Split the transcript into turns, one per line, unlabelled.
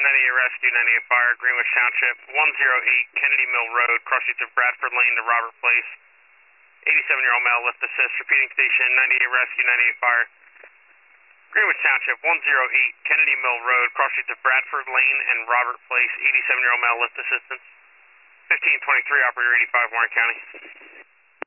Rescue, 98 Fire, Greenwich Township, 108 Kennedy Mill Road, cross streets of Bradford Lane to Robert Place. 87-year-old male, lift assist, repeating station, 98 Rescue, 98 Fire. Greenwich Township, 108 Kennedy Mill Road, cross streets of Bradford Lane and Robert Place. 87-year-old male, lift assistance. 1523, operator 85, Warren County.